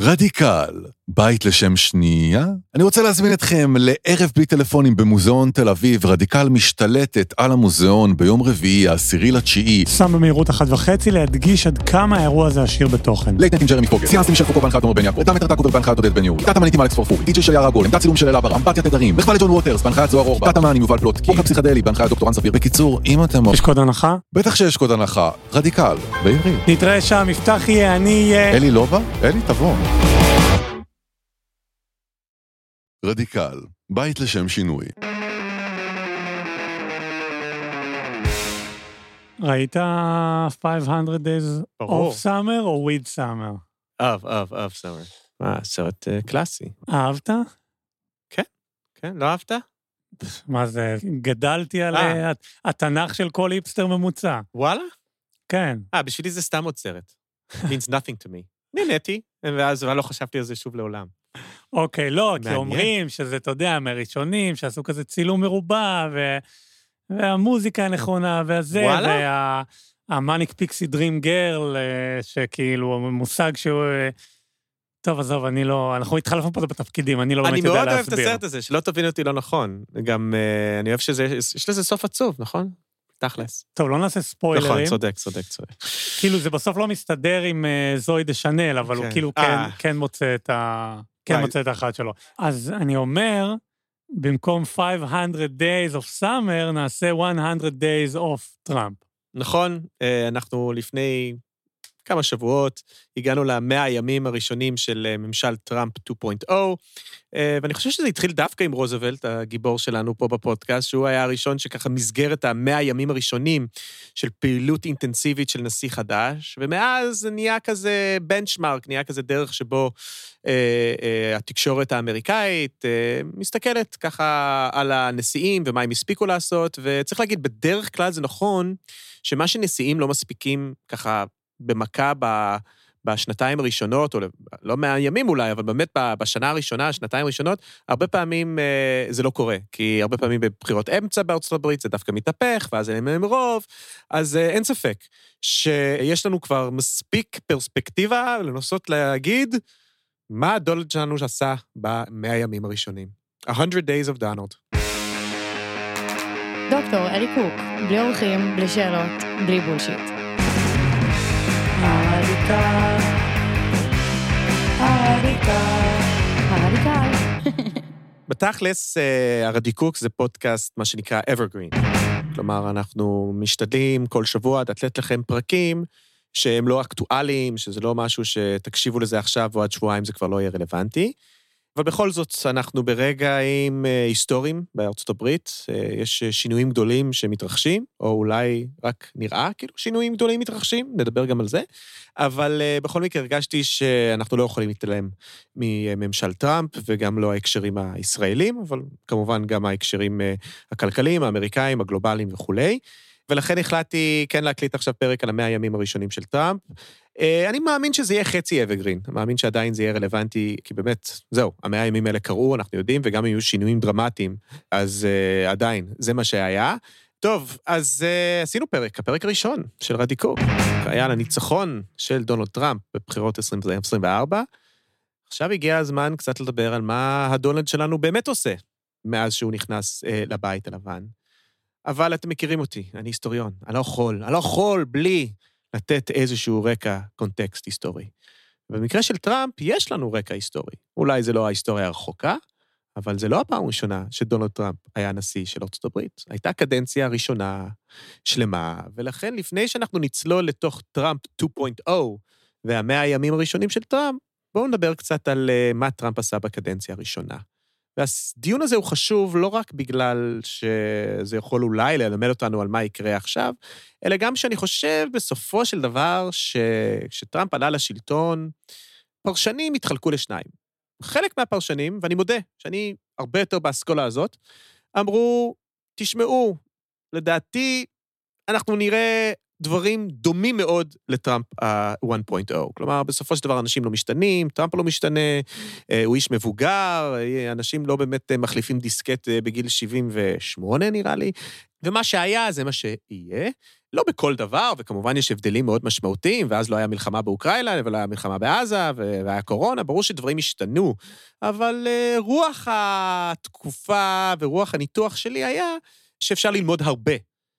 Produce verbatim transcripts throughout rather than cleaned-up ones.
רדיקל, בית לשם שנייה? אני רוצה להזמין אתכם לערב בלי טלפונים במוזיאון תל אביב. רדיקל משתלטת על המוזיאון ביום רביעי, העשירי לתשיעי. שם במהירות אחת וחצי להדגיש עד כמה האירוע הזה עשיר בתוכן. לייטנט עם ג'רמי פוגל, סיאנסים של פוקו בהנחיית עומר בן יעקב, דם מטר טקובר בהנחיית עודד בן יהוד, דאטה מניטים אלכס פורפור, די ג'יי של יערה גול, עמדת צילום של אלה בר, אמפתיה תדרים, מחווה לג'ון ווטרס, בהנחיית זוהר אורבך, דאטה מן עם יובל פלוטקי, חוק הפסיכדלי, בהנחיית דוקטורן ספיר. בקיצור, אם אתם... יש קוד הנחה? בטח שיש קוד הנחה. רדיקל, בעברית. נתראה שם, יפתח יהיה, אני יהיה... אלי לא בא? אלי תבוא. רדיקל, בית לשם שינוי. ראית five hundred days of summer או with summer? אהב, אהב, אהב summer. מה, סרט קלאסי. אהבת? כן, כן, לא אהבת? מה זה, גדלתי על התנ"ך של כל היפסטר ממוצע. וואלה? כן. אה, בשבילי זה סתם עוד סרט. means nothing to me. נהניתי, ואז לא חשבתי על זה שוב לעולם. אוקיי, לא, כי אומרים שזה, אתה יודע, מהראשונים, שעשו כזה צילום מרובע, והמוזיקה הנכונה, והזה, והמאניק פיקסי דרים גרל, שכאילו, מושג שהוא... טוב, עזוב, אני לא... אנחנו התחלפנו פה בתפקידים, אני לא באמת יודע להסביר. אני מאוד אוהב את הסרט הזה, שלא תבין אותי לא נכון. גם, אני אוהב שזה... יש לזה סוף עצוב, נכון? תכלס. טוב, לא נעשה ספוילרים. נכון, צודק, צודק, צודק. כאילו, זה בסוף לא מסתדר עם זוי דה שנל, אבל הוא כאילו כן מוצא את ה... כן מוצא את האחת שלו. אז אני אומר, במקום five hundred days of summer, נעשה one hundred days of Trump. נכון, אנחנו לפני כמה שבועות, הגענו למאה הימים הראשונים של ממשל טראמפ שתיים נקודה אפס, ואני חושב שזה התחיל דווקא עם רוזוולט, הגיבור שלנו פה בפודקאסט, שהוא היה הראשון שככה מסגר את המאה הימים הראשונים של פעילות אינטנסיבית של נשיא חדש, ומאז זה נהיה כזה בנצ'מרק, נהיה כזה דרך שבו אה, אה, התקשורת האמריקאית אה, מסתכלת ככה על הנשיאים ומה הם הספיקו לעשות, וצריך להגיד, בדרך כלל זה נכון שמה שנשיאים לא מספיקים ככה במכה ב... בשנתיים הראשונות, או לא מהימים אולי, אבל באמת בשנה הראשונה, שנתיים הראשונות, הרבה פעמים זה לא קורה, כי הרבה פעמים בבחירות אמצע בארצות הברית, זה דווקא מתהפך, ואז אין להם רוב, אז אין ספק שיש לנו כבר מספיק פרספקטיבה לנסות להגיד מה דונלד שלנו עשה במאה הימים הראשונים. one hundred days of Donald. דוקטור אלי קוק, בלי אורחים, בלי שאלות, בלי בולשיט. הרדיקל, הרדיקל, הרדיקל. בתכלס, הרדיקוק זה פודקאסט, מה שנקרא evergreen. כלומר, אנחנו משתדלים כל שבוע לתת לכם פרקים שהם לא אקטואליים, שזה לא משהו שתקשיבו לזה עכשיו, או עד שבועיים זה כבר לא יהיה רלוונטי. אבל בכל זאת, אנחנו ברגעים היסטוריים בארצות הברית, יש שינויים גדולים שמתרחשים, או אולי רק נראה כאילו שינויים גדולים מתרחשים, נדבר גם על זה, אבל בכל מקרה הרגשתי שאנחנו לא יכולים להתעלם מממשל טראמפ, וגם לא ההקשרים הישראלים, אבל כמובן גם ההקשרים הכלכליים, האמריקאים, הגלובליים וכולי, ולכן החלטתי כן להקליט עכשיו פרק על המאה הימים הראשונים של טראמפ. אני מאמין שזה יהיה חצי אברגרין, אני מאמין שעדיין זה יהיה רלוונטי, כי באמת, זהו, המאה הימים האלה קרו, אנחנו יודעים, וגם יהיו שינויים דרמטיים, אז uh, עדיין, זה מה שהיה. טוב, אז uh, עשינו פרק, הפרק הראשון של רדיקוק, היה לניצחון של דונלד טראמפ בבחירות עשרים עשרים וארבע, עכשיו הגיע הזמן קצת לדבר על מה הדונלד שלנו באמת עושה, מאז שהוא נכנס uh, לבית הלבן. אבל אתם מכירים אותי, אני היסטוריון, אני לא יכול, אני לא יכול בלי לתת איזשהו רקע, קונטקסט היסטורי. במקרה של טראמפ, יש לנו רקע היסטורי. אולי זה לא ההיסטוריה הרחוקה, אבל זה לא הפעם הראשונה שדונלד טראמפ היה נשיא של ארצות הברית. הייתה קדנציה ראשונה שלמה, ולכן לפני שאנחנו נצלול לתוך טראמפ שתיים נקודה אפס, והמאה הימים הראשונים של טראמפ, בואו נדבר קצת על מה טראמפ עשה בקדנציה הראשונה. והדיון הזה הוא חשוב לא רק בגלל שזה יכול אולי ללמד אותנו על מה יקרה עכשיו, אלא גם שאני חושב בסופו של דבר שכשטראמפ עלה לשלטון, פרשנים התחלקו לשניים. חלק מהפרשנים, ואני מודה שאני הרבה יותר באסכולה הזאת, אמרו, תשמעו, לדעתי אנחנו נראה דברים דומים מאוד לטראמפ ה-אחת נקודה אפס. כלומר, בסופו של דבר אנשים לא משתנים, טראמפ לא משתנה, הוא איש מבוגר, אנשים לא באמת מחליפים דיסקט בגיל שבעים ושמונה נראה לי, ומה שהיה זה מה שיהיה. לא בכל דבר, וכמובן יש הבדלים מאוד משמעותיים, ואז לא היה מלחמה באוקראינה, ולא היה מלחמה בעזה, והיה קורונה, ברור שדברים השתנו, אבל רוח התקופה ורוח הניתוח שלי היה שאפשר ללמוד הרבה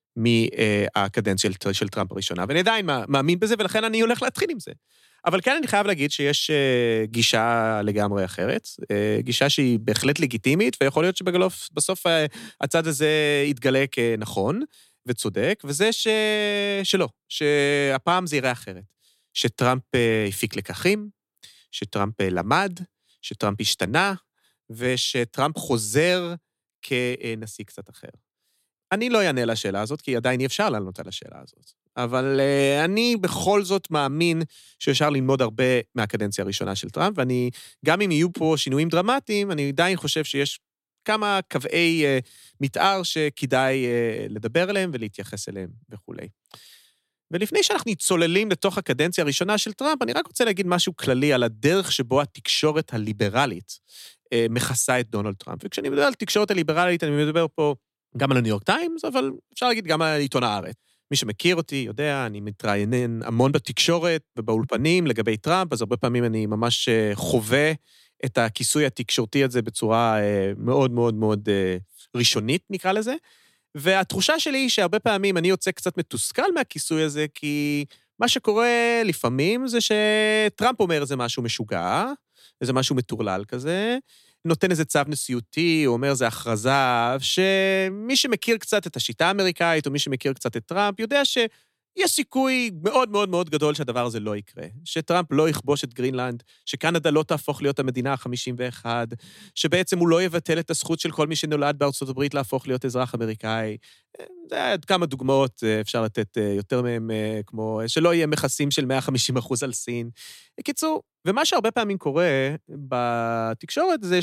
מהקדנציה של טראמפ הראשונה, ואני עדיין מאמין בזה, ולכן אני הולך להתחיל עם זה. אבל כן אני חייב להגיד שיש גישה לגמרי אחרת, גישה שהיא בהחלט לגיטימית, ויכול להיות שבסוף הצד הזה יתגלה כנכון וצודק, וזה ש... שלא, שהפעם זה יראה אחרת. שטראמפ הפיק לקחים, שטראמפ למד, שטראמפ השתנה, ושטראמפ חוזר כנשיא קצת אחר. אני לא אענה לשאלה הזאת, כי עדיין אי אפשר לענות על השאלה הזאת. אבל uh, אני בכל זאת מאמין שאפשר ללמוד הרבה מהקדנציה הראשונה של טראמפ, ואני, גם אם יהיו פה שינויים דרמטיים, אני עדיין חושב שיש כמה קווי uh, מתאר שכדאי uh, לדבר עליהם ולהתייחס אליהם וכו'. ולפני שאנחנו צוללים לתוך הקדנציה הראשונה של טראמפ, אני רק רוצה להגיד משהו כללי על הדרך שבו התקשורת הליברלית uh, מכסה את דונלד טראמפ. וכשאני מדבר על תקשורת הליברלית, אני מדבר פה גם על הניו יורק טיימס, אבל אפשר להגיד גם על עיתון הארץ. מי שמכיר אותי יודע, אני מתראיין המון בתקשורת ובאולפנים לגבי טראמפ, אז הרבה פעמים אני ממש חווה את הכיסוי התקשורתי הזה בצורה מאוד מאוד מאוד ראשונית, נקרא לזה. והתחושה שלי היא שהרבה פעמים אני יוצא קצת מתוסכל מהכיסוי הזה, כי מה שקורה לפעמים זה שטראמפ אומר איזה משהו משוגע, איזה משהו מטורלל כזה, נותן איזה צו נשיאותי, הוא אומר זה הכרזה, שמי שמכיר קצת את השיטה האמריקאית, או מי שמכיר קצת את טראמפ, יודע שיש סיכוי מאוד מאוד מאוד גדול שהדבר הזה לא יקרה, שטראמפ לא יכבוש את גרינלנד, שקנדה לא תהפוך להיות המדינה ה-חמישים ואחת, שבעצם הוא לא יבטל את הזכות של כל מי שנולד בארצות הברית להפוך להיות אזרח אמריקאי. זה היה כמה דוגמאות, אפשר לתת יותר מהם, כמו שלא יהיה מכסים של מאה וחמישים אחוז על סין. בקיצור, ומה שהרבה פעמים קורה בתקשורת זה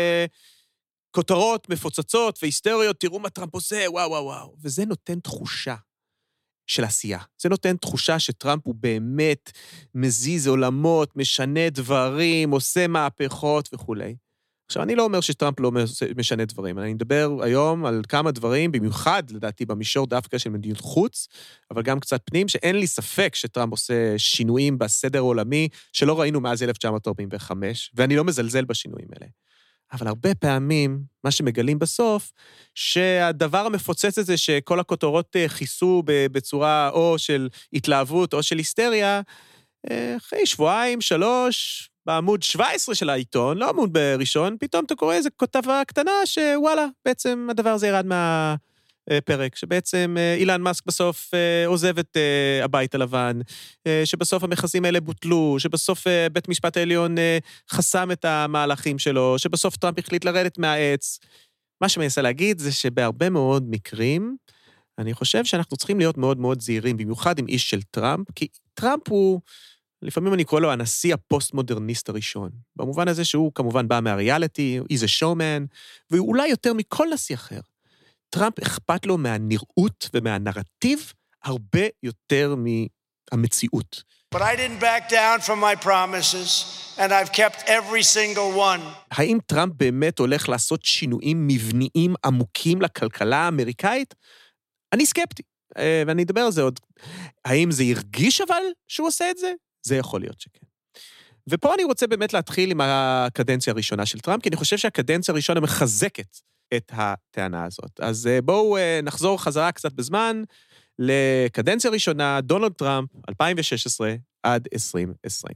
שכותרות מפוצצות והיסטריות, תראו מה טראמפ עושה, וואו וואו וואו, וזה נותן תחושה של עשייה. זה נותן תחושה שטראמפ הוא באמת מזיז עולמות, משנה דברים, עושה מהפכות וכו'. עכשיו, אני לא אומר שטראמפ לא משנה דברים, אני מדבר היום על כמה דברים, במיוחד, לדעתי, במישור דווקא של מדיניות חוץ, אבל גם קצת פנים, שאין לי ספק שטראמפ עושה שינויים בסדר העולמי, שלא ראינו מאז אלף תשע מאות ארבעים וחמש, ואני לא מזלזל בשינויים האלה. אבל הרבה פעמים, מה שמגלים בסוף, שהדבר המפוצץ הזה, שכל הכותרות חיסו בצורה או של התלהבות או של היסטריה, אחרי שבועיים, שלוש, בעמוד שבע עשרה של העיתון, לא עמוד בראשון, פתאום אתה קורא איזו כותבה קטנה שוואלה, בעצם הדבר הזה ירד מהפרק, שבעצם אילן מאסק בסוף עוזב את הבית הלבן, שבסוף המכסים האלה בוטלו, שבסוף בית משפט העליון חסם את המהלכים שלו, שבסוף טראמפ החליט לרדת מהעץ. מה שמנסה להגיד זה שבהרבה מאוד מקרים, אני חושב שאנחנו צריכים להיות מאוד מאוד זהירים, במיוחד עם איש של טראמפ, כי טראמפ הוא לפעמים אני קורא לו הנשיא הפוסט-מודרניסט הראשון, במובן הזה שהוא כמובן בא מהריאליטי, he's a showman, ואולי יותר מכל נשיא אחר. טראמפ אכפת לו מהנראות ומהנרטיב הרבה יותר מהמציאות. But I didn't back down from my promises, and I've kept every single one. האם טראמפ באמת הולך לעשות שינויים מבניים עמוקים לכלכלה האמריקאית? אני סקפטי, ואני אדבר על זה עוד. האם זה ירגיש אבל שהוא עושה את זה? זה יכול להיות שכן. ופה אני רוצה באמת להתחיל עם הקדנציה הראשונה של טראמפ, כי אני חושב שהקדנציה הראשונה מחזקת את הטענה הזאת. אז בואו נחזור חזרה קצת בזמן לקדנציה ראשונה, דונלד טראמפ, אלפיים ושש עשרה עד עשרים עשרים.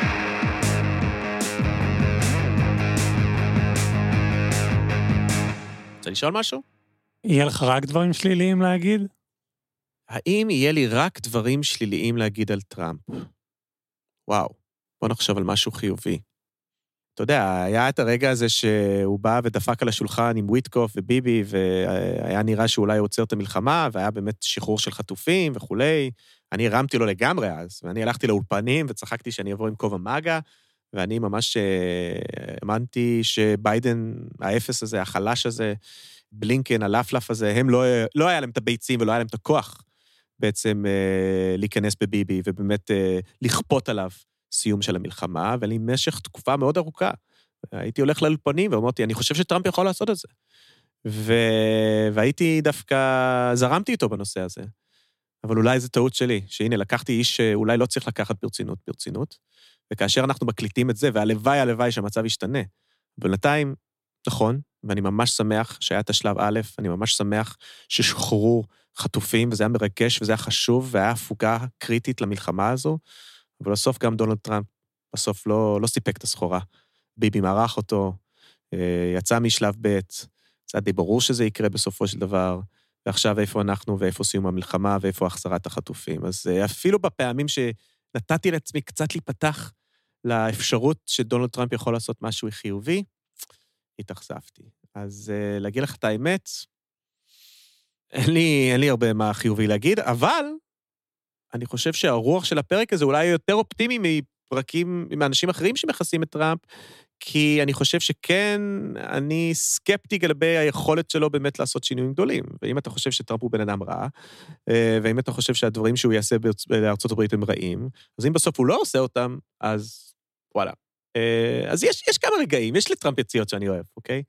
רוצה לשאול משהו? יהיה לך רק דברים שליליים להגיד? האם יהיה לי רק דברים שליליים להגיד על טראמפ? וואו, בוא נחשוב על משהו חיובי. אתה יודע, היה את הרגע הזה שהוא בא ודפק על השולחן עם וויטקוף וביבי, והיה נראה שאולי הוא עוצר את המלחמה, והיה באמת שחרור של חטופים וכולי. אני הרמתי לו לגמרי אז, ואני הלכתי לאולפנים וצחקתי שאני אבוא עם כובע מגה, ואני ממש האמנתי שביידן, האפס הזה, החלש הזה, בלינקן, הלפלף הזה, הם לא, לא היה להם את הביצים ולא היה להם את הכוח בעצם אה, להיכנס בביבי, ובאמת אה, לכפות עליו סיום של המלחמה, ולמשך תקופה מאוד ארוכה. הייתי הולך לאולפנים ואמרתי, אני חושב שטראמפ יכול לעשות את זה. ו... והייתי דווקא, זרמתי איתו בנושא הזה. אבל אולי זו טעות שלי, שהנה, לקחתי איש שאולי לא צריך לקחת ברצינות, ברצינות, וכאשר אנחנו מקליטים את זה, והלוואי, הלוואי שהמצב ישתנה. בינתיים, נכון, ואני ממש שמח שהיה את השלב א', אני ממש שמח ששוחררו חטופים, וזה היה מרגש, וזה היה חשוב, והיה הפוגה קריטית למלחמה הזו, אבל בסוף גם דונלד טראמפ, בסוף לא, לא סיפק את הסחורה. ביבי מערך אותו, יצא משלב ב', זה היה די ברור שזה יקרה בסופו של דבר, ועכשיו איפה אנחנו, ואיפה סיום המלחמה, ואיפה החזרת החטופים. אז אפילו בפעמים שנתתי לעצמי קצת להיפתח לאפשרות שדונלד טראמפ יכול לעשות משהו חיובי, התאכזבתי. אז להגיד לך את האמת, אין לי, אין לי הרבה מה חיובי להגיד, אבל אני חושב שהרוח של הפרק הזה אולי יותר אופטימי מפרקים, מאנשים אחרים שמכסים את טראמפ, כי אני חושב שכן, אני סקפטי לגבי היכולת שלו באמת לעשות שינויים גדולים. ואם אתה חושב שטראמפ הוא בן אדם רע, ואם אתה חושב שהדברים שהוא יעשה בארצות הברית הם רעים, אז אם בסוף הוא לא עושה אותם, אז וואלה. אז יש, יש כמה רגעים, יש לטראמפ יציאות שאני אוהב, אוקיי?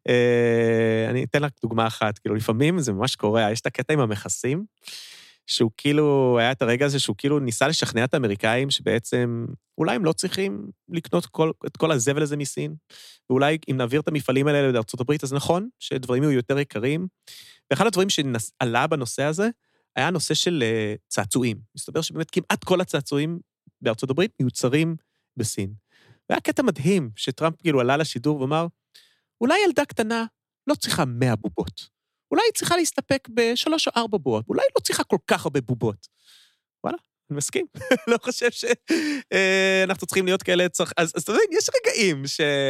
אני אתן לך דוגמה אחת, כאילו לפעמים זה ממש קורה, יש את הקטע עם המכסים, שהוא כאילו, היה את הרגע הזה שהוא כאילו ניסה לשכנע את האמריקאים שבעצם אולי הם לא צריכים לקנות כל, את כל הזבל הזה מסין, ואולי אם נעביר את המפעלים האלה לארצות הברית, אז נכון שדברים יהיו יותר יקרים, ואחד הדברים שעלה בנושא הזה, היה הנושא של צעצועים. מסתבר שבאמת כמעט כל הצעצועים בארצות הברית מיוצרים בסין. והיה קטע מדהים שטראמפ כאילו עלה לשידור ואמר, אולי ילדה קטנה לא צריכה מאה בובות. אולי היא צריכה להסתפק בשלוש או ארבע בובות, אולי היא לא צריכה כל כך הרבה בובות. וואלה, אני מסכים. לא חושב שאנחנו צריכים להיות כאלה צרכ... אז, אז אתה יודע, יש רגעים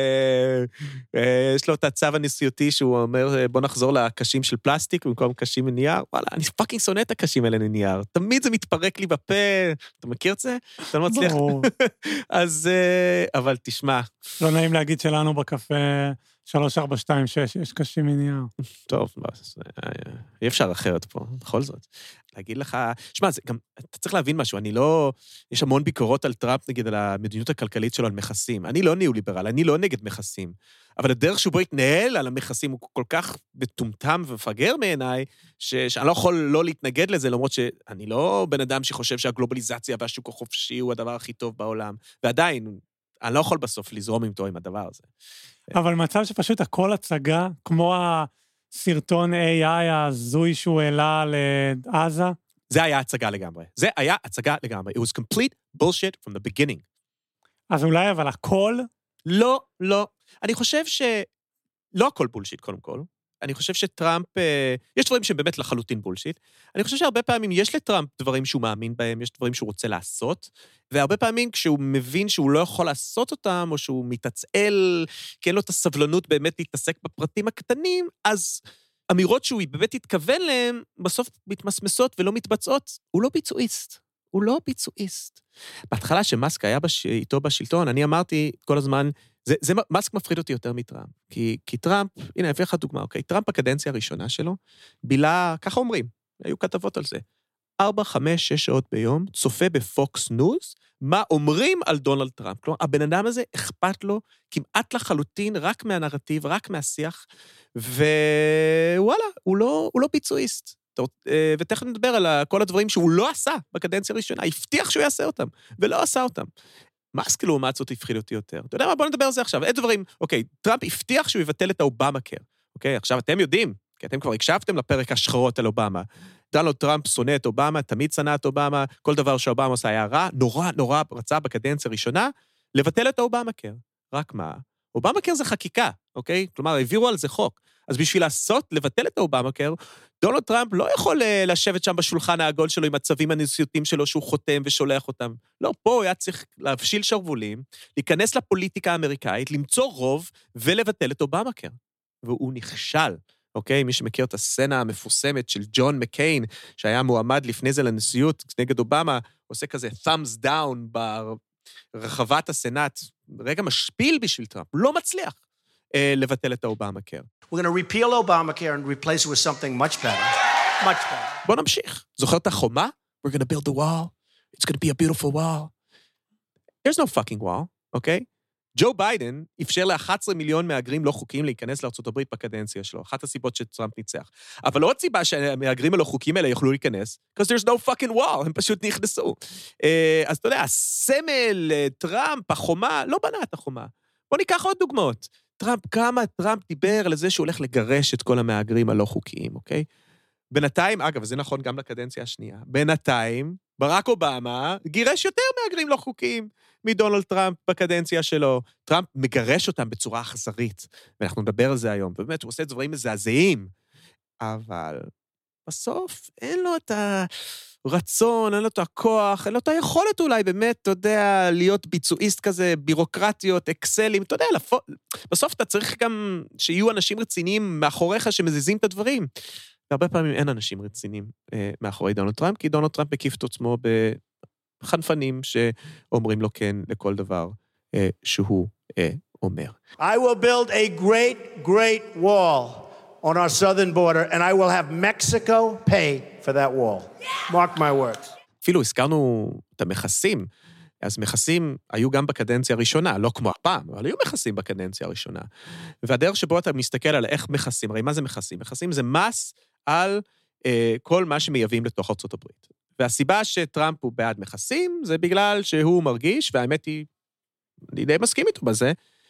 שיש לו את הצו הנשיאותי שהוא אומר, בוא נחזור לקשים של פלסטיק במקום קשים מנייר. וואלה, אני פאקינג שונא את הקשים האלה מנייר. תמיד זה מתפרק לי בפה. אתה מכיר את זה? אתה לא מצליח. אז, אבל תשמע. לא נעים להגיד שלנו בקפה שלוש ארבע שתיים שש, יש קשים מנייר. טוב, אי אפשר אחרת פה, בכל זאת. להגיד לך, שמע, גם, אתה צריך להבין משהו, אני לא, יש המון ביקורות על טראמפ, נגיד, על המדיניות הכלכלית שלו, על מכסים. אני לא ניאו-ליברל, אני לא נגד מכסים. אבל הדרך שבו התנהל על המכסים הוא כל כך מטומטם ומפגר מעיניי, שאני לא יכול לא להתנגד לזה, למרות שאני לא בן אדם שחושב שהגלובליזציה והשוק החופשי הוא הדבר הכי טוב בעולם. ועדיין, אני לא יכול בסוף לזרום עם תו עם הדבר הזה. אבל מצב שפשוט הכל הצגה, כמו הסרטון איי איי הזוי שהוא העלה לעזה. זה היה הצגה לגמרי. זה היה הצגה לגמרי. It was complete bullshit from the beginning. אז אולי, אבל הכל? לא, לא. אני חושב שלא הכל בולשיט, קודם כל. אני חושב שטראמפ, יש דברים שהם באמת לחלוטין בולשיט. אני חושב שהרבה פעמים יש לטראמפ דברים שהוא מאמין בהם, יש דברים שהוא רוצה לעשות, והרבה פעמים כשהוא מבין שהוא לא יכול לעשות אותם, או שהוא מתעצל, כי אין לו את הסבלנות באמת להתעסק בפרטים הקטנים, אז אמירות שהוא באמת התכוון להם, בסוף מתמסמסות ולא מתבצעות. הוא לא ביצועיסט. הוא לא ביצועיסט. בהתחלה שמאסק היה בש... איתו בשלטון, אני אמרתי כל הזמן, זה, זה, מאסק מפחיד אותי יותר מטראמפ. כי, כי טראמפ, הנה, אביא לך דוגמה, אוקיי? טראמפ בקדנציה הראשונה שלו, בילה, ככה אומרים, היו כתבות על זה, ארבע, חמש, שש שעות ביום, צופה בפוקס ניוז, מה אומרים על דונלד טראמפ. כלומר, הבן אדם הזה אכפת לו כמעט לחלוטין, רק מהנרטיב, רק מהשיח, ווואלה, הוא לא, הוא לא ביצועיסט. ותכף נדבר על כל הדברים שהוא לא עשה בקדנציה הראשונה, הבטיח שהוא יעשה אותם, ולא עשה אותם. מאסק לעומת זאת הפחיד אותי יותר. אתה יודע מה? בוא נדבר על זה עכשיו. איזה דברים, אוקיי, טראמפ הבטיח שהוא יבטל את האובמה קר. אוקיי, עכשיו אתם יודעים, כי אתם כבר הקשבתם לפרק השחרות על אובמה. דונלד טראמפ שונא את אובמה, תמיד שנא את אובמה, כל דבר שאובמה עושה היה רע, נורא נורא רצה בקדנציה הראשונה, לבטל את האובמה קר. רק מה? אובמה קר זה חקיקה, אוקיי? כלומר, העבירו על זה חוק. אז בשביל לעשות, לבטל את האובמה קר, דונלד טראמפ לא יכול לשבת שם בשולחן העגול שלו עם הצווים הנשיאותיים שלו שהוא חותם ושולח אותם. לא, פה הוא היה צריך להבשיל שרבולים, להיכנס לפוליטיקה האמריקאית, למצוא רוב ולבטל את אובמה קר. והוא נכשל, אוקיי? מי שמכיר את הסצנה המפורסמת של ג'ון מקיין, שהיה מועמד לפני זה לנשיאות נגד אובמה, עושה כזה thumbs down ברחבת הסנאט, רגע משפיל בשביל טראמפ, לא מצליח לבטל את האובמה קר. We're going to repeal Obamacare and replace it with something much better. Much better. בוא נמשיך. זוכר את החומה? We're going to build the wall. It's going to be a beautiful wall. There's no fucking wall, okay? ג'ו ביידן אפשר ל-אחד עשר מיליון מהגרים לא חוקיים להיכנס לארצות הברית בקדנציה שלו, אחת הסיבות שטראמפ ניצח. אבל לא עוד סיבה שהמהגרים הלא חוקיים האלה יוכלו להיכנס, because there's no fucking wall, הם פשוט נכנסו. אז אתה יודע, הסמל, טראמפ, החומה, לא בנה את החומה. בוא ניקח עוד דוגמאות. טראמפ, כמה טראמפ דיבר על זה שהוא הולך לגרש את כל המהגרים הלא חוקיים, אוקיי? בינתיים, אגב, זה נכון גם לקדנציה השנייה, בינתיים, ברק אובמה גירש יותר מהגרים לא חוקיים מדונלד טראמפ בקדנציה שלו. טראמפ מגרש אותם בצורה אכזרית, ואנחנו נדבר על זה היום, ובאמת הוא עושה דברים מזעזעים, אבל בסוף אין לו את הרצון, אין לו את הכוח, אין לו את היכולת אולי באמת, אתה יודע, להיות ביצועיסט כזה, בירוקרטיות, אקסלים, אתה יודע, לפו... בסוף אתה צריך גם שיהיו אנשים רציניים מאחוריך שמזיזים את הדברים. והרבה פעמים אין אנשים רציניים אה, מאחורי דונלד טראמפ, כי דונלד טראמפ מקיף את עצמו בחנפנים שאומרים לו כן לכל דבר אה, שהוא אה, אומר. I will build a great, great wall on our southern border, and I will have Mexico pay for that wall. Mark my words. אפילו הזכרנו את המכסים, אז מכסים היו גם בקדנציה הראשונה, לא כמו הפעם, אבל היו מכסים בקדנציה הראשונה. והדרך שבו אתה מסתכל על איך מכסים, הרי מה זה מכסים? מכסים זה מס על אה, כל מה שמייבאים לתוך ארצות הברית. והסיבה שטראמפ הוא בעד מכסים, זה בגלל שהוא מרגיש, והאמת היא, אני די מסכים איתו בזה,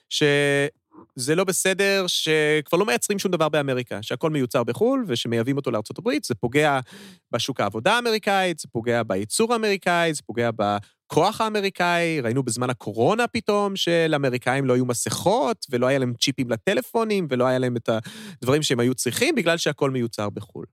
שזה לא בסדר, שכבר לא מייצרים שום דבר באמריקה, שהכל מיוצר בחול, ושמייבאים אותו לארצות הברית, זה פוגע בשוק העבודה האמריקאית, זה פוגע בייצור האמריקאי, זה פוגע בכוח האמריקאי, ראינו בזמן הקורונה פתאום, שלאמריקאים לא היו מסכות, ולא היה להם צ'יפים לטלפונים, ולא היה להם את הדברים שהם היו צריכים, בגלל שהכל מיוצר בחול.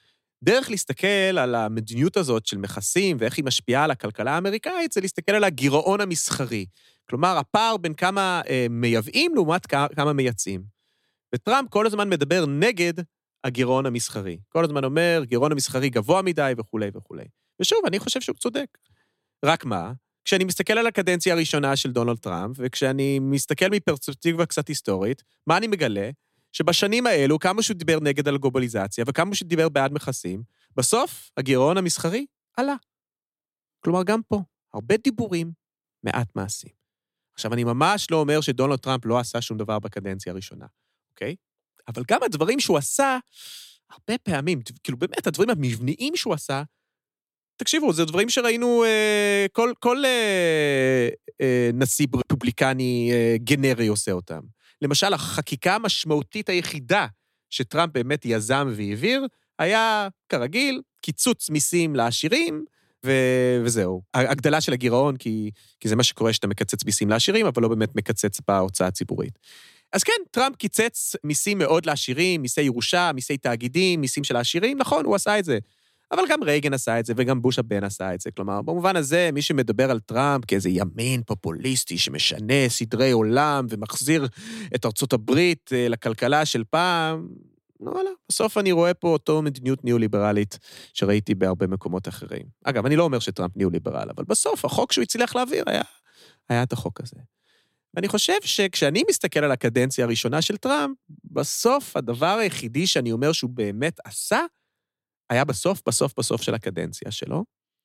דרך להסתכל על המדיניות הזאת של מכסים, ואיך היא משפיעה על הכלכלה האמריקאית, זה להסתכל על הגירעון המסחרי. כלומר, הפער בין כמה אה, מייבאים לעומת כמה מייצאים. וטראמפ כל הזמן מדבר נגד הגירעון המסחרי. כל הזמן אומר, גירעון המסחרי גבוה מדי וכו' וכו'. ושוב, אני חושב שהוא צודק. רק מה? כשאני מסתכל על הקדנציה הראשונה של דונלד טראמפ, וכשאני מסתכל מפרספקטיבה קצת היסטורית, מה אני מגלה? שבשנים האלו, כמה שהוא דיבר נגד על גלובליזציה, וכמה שהוא דיבר בעד מכסים, בסוף הגירעון המסחרי עלה. כלומר, גם פה, הרבה דיבורים, מעט מעשים. עכשיו, אני ממש לא אומר שדונלד טראמפ לא עשה שום דבר בקדנציה הראשונה, אוקיי? אבל גם הדברים שהוא עשה, הרבה פעמים, כאילו באמת, הדברים המבניים שהוא עשה, תקשיבו, זה דברים שראינו, אה, כל, כל אה, אה, נשיא רפובליקני אה, גנרי עושה אותם. למשל, החקיקה המשמעותית היחידה שטראמפ באמת יזם והעביר, היה, כרגיל, קיצוץ מיסים לעשירים, ו- וזהו. הגדלה של הגירעון, כי, כי זה מה שקורה שאתה מקצץ מיסים לעשירים, אבל לא באמת מקצץ בהוצאה הציבורית. אז כן, טראמפ קיצץ מיסים מאוד לעשירים, מיסי ירושה, מיסי תאגידים, מיסים של העשירים, נכון, הוא עשה את זה. אבל גם רייגן עשה את זה, וגם בוש הבן עשה את זה. כלומר, במובן הזה, מי שמדבר על טראמפ כאיזה ימין פופוליסטי, שמשנה סדרי עולם, ומחזיר את ארצות הברית לכלכלה של פעם, לא, לא. בסוף אני רואה פה אותו מדיניות ניאו-ליברלית, שראיתי בהרבה מקומות אחרים. אגב, אני לא אומר שטראמפ ניאו-ליברל, אבל בסוף, החוק שהוא הצליח להעביר היה, היה את החוק הזה. ואני חושב שכשאני מסתכל על הקדנציה הראשונה של טראמפ, בסוף, הדבר היחידי שאני אומר שהוא באמת עשה, היה בסוף, בסוף, בסוף של הקדנציה שלו,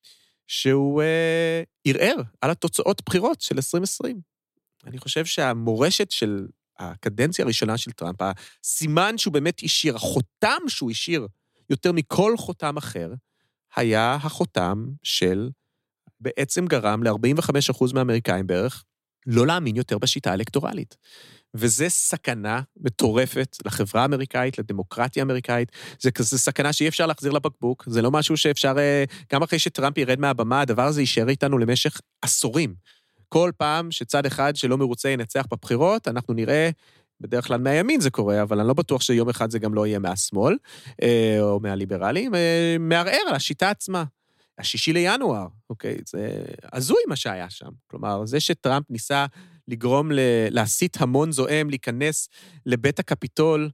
שהוא אה, ערער על התוצאות בחירות של עשרים עשרים. אני חושב שהמורשת של הקדנציה הראשונה של טראמפ, הסימן שהוא באמת השאיר, החותם שהוא השאיר יותר מכל חותם אחר, היה החותם של, בעצם גרם ל-ארבעים וחמישה אחוז מהאמריקאים בערך, לא להאמין יותר בשיטה האלקטורלית. וזה סכנה מטורפת לחברה האמריקאית, לדמוקרטיה האמריקאית, זה כזה סכנה שאי אפשר להחזיר לבקבוק, זה לא משהו שאפשר, גם אחרי שטראמפ ירד מהבמה, הדבר הזה יישאר איתנו למשך עשורים. כל פעם שצד אחד שלא מרוצה ינצח בבחירות, אנחנו נראה, בדרך כלל מהימין זה קורה, אבל אני לא בטוח שיום אחד זה גם לא יהיה מהשמאל, או מהליברלים, מערער על השיטה עצמה. השישי לינואר, אוקיי, זה עזוי מה שהיה שם. כלומר, זה שטראמפ ניסה לגרום להסית המון זועם, להיכנס לבית הקפיטול,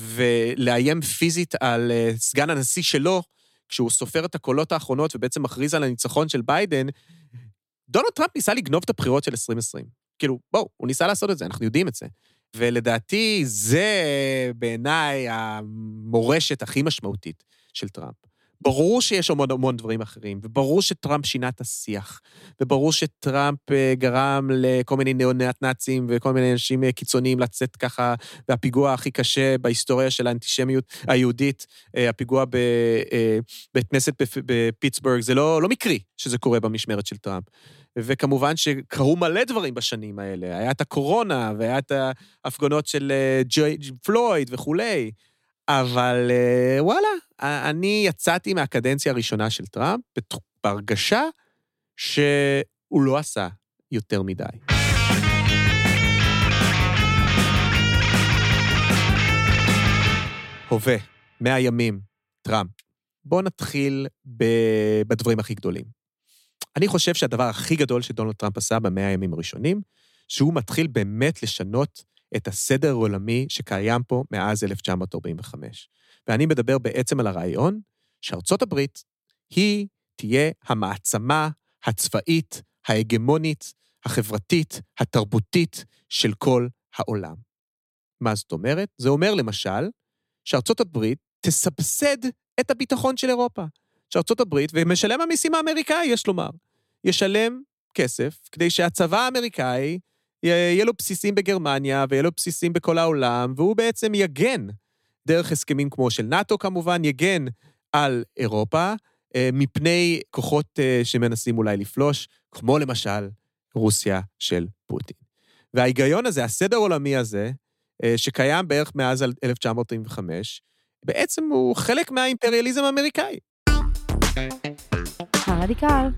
ולאיים פיזית על סגן הנשיא שלו, כשהוא סופר את הקולות האחרונות, ובעצם מכריז על הניצחון של ביידן, דונלד טראמפ ניסה לגנוב את הבחירות של עשרים עשרים. כאילו, בואו, הוא ניסה לעשות את זה, אנחנו יודעים את זה. ולדעתי, זה בעיניי המורשת הכי משמעותית של טראמפ. ברור שיש המון המון דברים אחרים, וברור שטראמפ שינה את השיח, וברור שטראמפ גרם לכל מיני ניאו-נאצים וכל מיני אנשים קיצוניים לצאת ככה, והפיגוע הכי קשה בהיסטוריה של האנטישמיות היהודית, הפיגוע בבית כנסת בפיטסבורג, זה לא, לא מקרי שזה קורה במשמרת של טראמפ. וכמובן שקרו מלא דברים בשנים האלה, היה את הקורונה, והיה את ההפגנות של פלויד וכולי, אבל וואלה, אני יצאתי מהקדנציה הראשונה של טראמפ, בהרגשה שהוא לא עשה יותר מדי. הווה, מאה ימים, טראמפ. בואו נתחיל בדברים הכי גדולים. אני חושב שהדבר הכי גדול שדונלד טראמפ עשה במאה הימים הראשונים, שהוא מתחיל באמת לשנות את הסדר העולמי שקיים פה מאז אלף תשע מאות ארבעים וחמש. ואני מדבר בעצם על הרעיון שארצות הברית היא תהיה המעצמה הצבאית, ההגמונית, החברתית, התרבותית של כל העולם. מה זאת אומרת? זה אומר למשל שארצות הברית תסבסד את הביטחון של אירופה. שארצות הברית, ומשלם המיסים האמריקאי, יש לומר, ישלם כסף כדי שהצבא האמריקאי יהיה לו בסיסים בגרמניה, ויהיה לו בסיסים בכל העולם, והוא בעצם יגן, דרך הסכמים כמו של נאטו כמובן, יגן על אירופה, מפני כוחות שמנסים אולי לפלוש, כמו למשל רוסיה של פוטין. וההיגיון הזה, הסדר העולמי הזה, שקיים בערך מאז אלף תשע מאות ארבעים וחמש, בעצם הוא חלק מהאימפריאליזם האמריקאי. הרדיקל.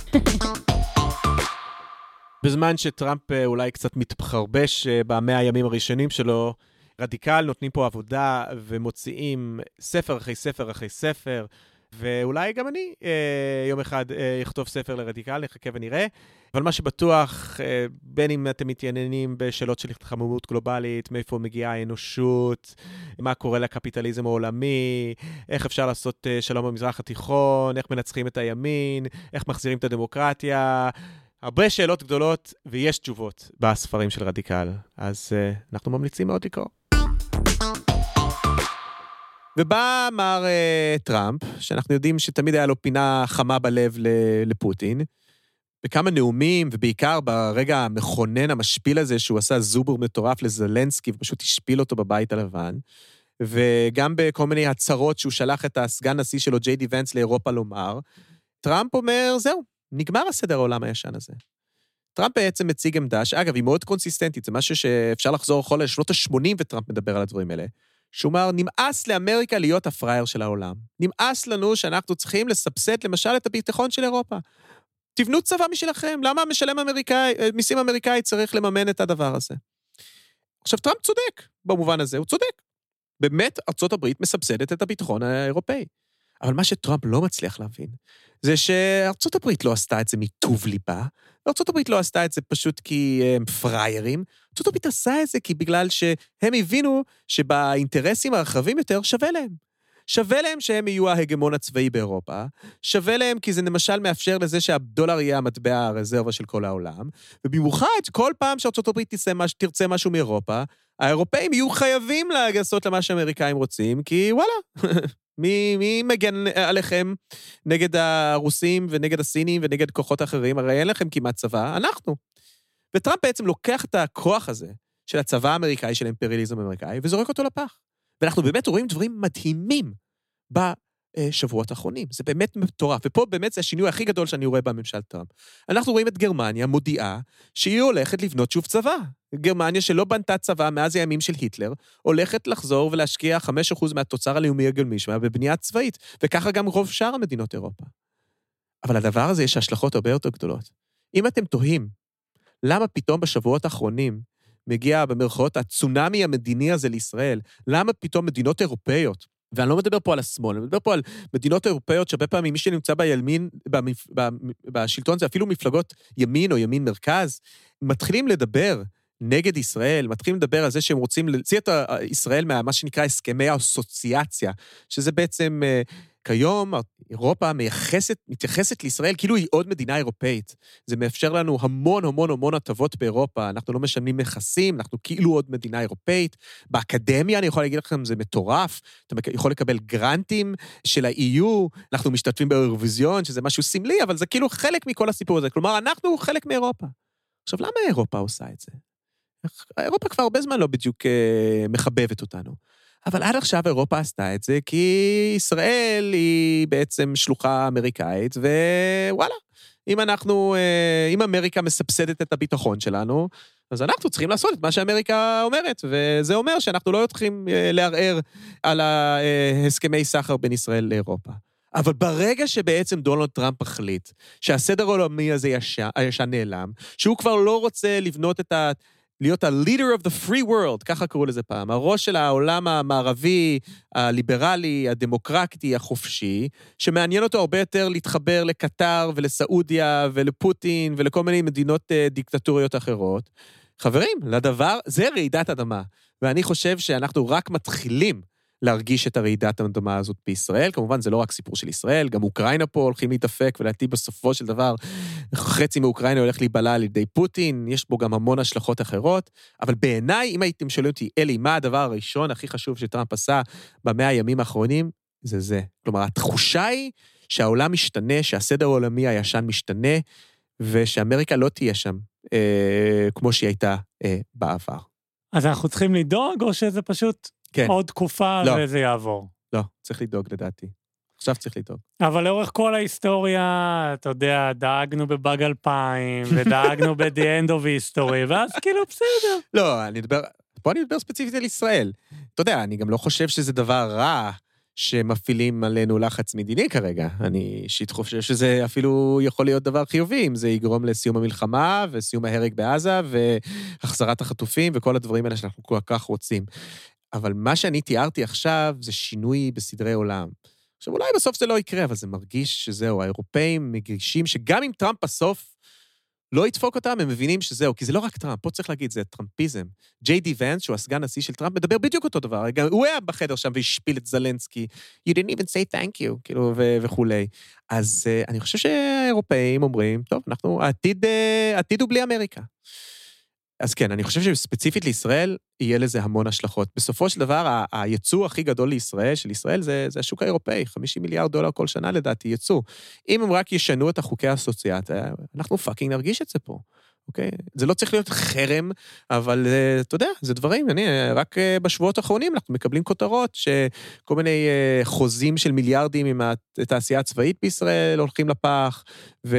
בזמן שטראמפ אולי קצת מתחרבש במאה הימים הראשונים שלו, רדיקל נותנים פה עבודה ומוציאים ספר אחרי ספר אחרי ספר, ואולי גם אני אה, יום אחד אה, יכתוב ספר לרדיקל, נחכה ונראה. אבל מה שבטוח, אה, בין אם אתם מתעניינים בשאלות של התחממות גלובלית, מאיפה מגיעה האנושות, מה קורה לקפיטליזם העולמי, איך אפשר לעשות אה, שלום במזרח התיכון, איך מנצחים את הימין, איך מחזירים את הדמוקרטיה, הרבה שאלות גדולות, ויש תשובות בספרים של רדיקל. אז אה, אנחנו ממליצים מאוד לקרוא. ובא מר uh, טראמפ, שאנחנו יודעים שתמיד היה לו פינה חמה בלב לפוטין, בכמה נאומים, ובעיקר ברגע המכונן המשפיל הזה, שהוא עשה זובור מטורף לזלנסקי, ופשוט השפיל אותו בבית הלבן, וגם בכל מיני הצהרות שהוא שלח את הסגן נשיא שלו, ג'יי די ונס, לאירופה לומר, טראמפ אומר, זהו, נגמר הסדר העולם הישן הזה. טראמפ בעצם מציג עמדה, שאגב, היא מאוד קונסיסטנטית, זה משהו שאפשר לחזור אחורה לשנות ה-שמונים, וטראמפ מדבר על הדברים האלה. שהוא אומר, נמאס לאמריקה להיות הפרייר של העולם. נמאס לנו שאנחנו צריכים לסבסד, למשל, את הביטחון של אירופה. תבנו צבא משלכם, למה המשלם אמריקאי, מיסים אמריקאי צריך לממן את הדבר הזה? עכשיו, טראמפ צודק במובן הזה, הוא צודק. באמת, ארצות הברית מסבסדת את הביטחון האירופאי. אבל מה שטראמפ לא מצליח להבין, זה שארצות הברית לא עשתה את זה מטוב ליבה, וארצות הברית לא עשתה את זה פשוט כי הם פריירים, ארצות הברית עשה את זה כי בגלל שהם הבינו שבאינטרסים הרחבים יותר שווה להם. שווה להם שהם יהיו ההגמון הצבאי באירופה, שווה להם כי זה למשל מאפשר לזה שהדולר יהיה המטבע הרזרבה של כל העולם, ובמיוחד כל פעם שארצות הברית תרצה משהו מאירופה, האירופאים יהיו חייבים לעשות למה שהאמריקאים רוצים, כי וואלה, מי, מי מגן עליכם נגד הרוסים ונגד הסינים ונגד כוחות אחרים? הרי אין לכם כמעט צבא, אנחנו. וטראמפ בעצם לוקח את הכוח הזה של הצבא האמריקאי, של האימפריאליזם האמריקאי, וזורק אותו לפח. ואנחנו באמת רואים דברים מדהימים בשבועות האחרונים. זה באמת מטורף. ופה באמת זה השינוי הכי גדול שאני רואה בממשל טראמפ. אנחנו רואים את גרמניה מודיעה שהיא הולכת לבנות שוב צבא. גרמניה שלא בנתה צבא מאז הימים של היטלר, הולכת לחזור ולהשקיע חמישה אחוז מהתוצר הלאומי הגולמי שלה בבנייה צבאית, וככה גם רוב שאר המדינות אירופה. אבל הדבר הזה יש השלכות הרבה יותר גדולות. אם אתם תוהים, למה פתאום בשבועות האחרונים מגיע במרכאות הצונמי המדיני הזה לישראל, למה פתאום מדינות אירופאיות, ואני לא מדבר פה על השמאל, אני מדבר פה על מדינות אירופאיות, שהרבה פעמים מי שנמצא בימין, בשלטון זה אפילו מפלגות ימין או ימין מרכז, מתחילים לדבר נגד ישראל, מתחילים לדבר על זה שהם רוצים להוציא את ישראל מה שנקרא הסכמי האסוציאציה, שזה בעצם כיום אירופה מייחסת, מתייחסת לישראל כאילו היא עוד מדינה אירופאית. זה מאפשר לנו המון המון המון הטבות באירופה, אנחנו לא משלמים מכסים, אנחנו כאילו עוד מדינה אירופאית. באקדמיה אני יכול להגיד לכם, זה מטורף, אתה יכול לקבל גרנטים של ה-אי יו, אנחנו משתתפים באירוויזיון, שזה משהו סמלי, אבל זה כאילו חלק מכל הסיפור הזה, כלומר אנחנו חלק מאירופה. עכשיו, למה אירופה עושה את זה? אירופה כבר הרבה זמן לא בדיוק מחבבת אותנו. אבל עד עכשיו אירופה עשתה את זה, כי ישראל היא בעצם שלוחה אמריקאית, ווואלה, אם אנחנו, אם אמריקה מסבסדת את הביטחון שלנו, אז אנחנו צריכים לעשות את מה שאמריקה אומרת, וזה אומר שאנחנו לא צריכים לערער על ההסכמי סחר בין ישראל לאירופה. אבל ברגע שבעצם דונלד טראמפ החליט, שהסדר העולמי הזה ישן, הישן נעלם, שהוא כבר לא רוצה לבנות את ה... להיות ה-leader of the free world, ככה קראו לזה פעם, הראש של העולם המערבי, הליברלי, הדמוקרטי, החופשי, שמעניין אותו הרבה יותר להתחבר לקטר ולסעודיה ולפוטין ולכל מיני מדינות דיקטטוריות אחרות. חברים, לדבר, זה רעידת אדמה, ואני חושב שאנחנו רק מתחילים להרגיש את הרעידת האדמה הזאת בישראל. כמובן, זה לא רק סיפור של ישראל, גם אוקראינה פה הולכים להתאפק, ולעתי בסופו של דבר, חצי מאוקראינה הולך להיבלה על ידי פוטין, יש בו גם המון השלכות אחרות, אבל בעיניי, אם הייתם שואלים אותי, אלי, מה הדבר הראשון הכי חשוב שטראמפ עשה במאה הימים האחרונים? זה זה. כלומר, התחושה היא שהעולם משתנה, שהסדר העולמי הישן משתנה, ושאמריקה לא תהיה שם, אה, כמו שהיא הייתה אה, בעבר. אז אנחנו צריכים לדאוג, או שזה פשוט כן. עוד תקופה לא. וזה יעבור? לא, צריך לדאוג לדעתי. עכשיו צריך לדאוג. אבל לאורך כל ההיסטוריה, אתה יודע, דאגנו בבאג אלפיים, ודאגנו ב-The End of History, ואז כאילו בסדר. לא, אני מדבר, פה אני מדבר ספציפית על ישראל. אתה יודע, אני גם לא חושב שזה דבר רע, שמפעילים עלינו לחץ מדיני כרגע. אני אישית חושב שזה אפילו יכול להיות דבר חיובי, אם זה יגרום לסיום המלחמה, וסיום ההרג בעזה, והחזרת החטופים, וכל הדברים האלה שאנחנו כל כך רוצים. אבל מה שאני תיארתי עכשיו, זה שינוי בסדרי עולם. עכשיו, אולי בסוף זה לא יקרה, אבל זה מרגיש שזהו, האירופאים מגישים שגם אם טראמפ בסוף לא ידפוק אותם, הם מבינים שזהו, כי זה לא רק טראמפ, פה צריך להגיד, זה טראמפיזם. ג'יי די ונס, שהוא הסגן נשיא של טראמפ, מדבר בדיוק אותו דבר, גם הוא היה בחדר שם והשפיל את זלנסקי, you didn't even say thank you, כאילו, וכולי. אז uh, אני חושב שהאירופאים אומרים, טוב, אנחנו, העתיד, uh, העתיד הוא בלי אמריקה. אז כן, אני חושב שספציפית לישראל, יהיה לזה המון השלכות. בסופו של דבר, היצוא הכי גדול לישראל, של ישראל, זה, זה השוק האירופאי, חמישים מיליארד דולר כל שנה לדעתי יצוא. אם הם רק ישנו את החוקי האסוציאציה, אנחנו פאקינג נרגיש את זה פה, אוקיי? זה לא צריך להיות חרם, אבל אתה יודע, זה דברים, אני, רק בשבועות האחרונים אנחנו מקבלים כותרות, שכל מיני חוזים של מיליארדים עם התעשייה הצבאית בישראל הולכים לפח, ו...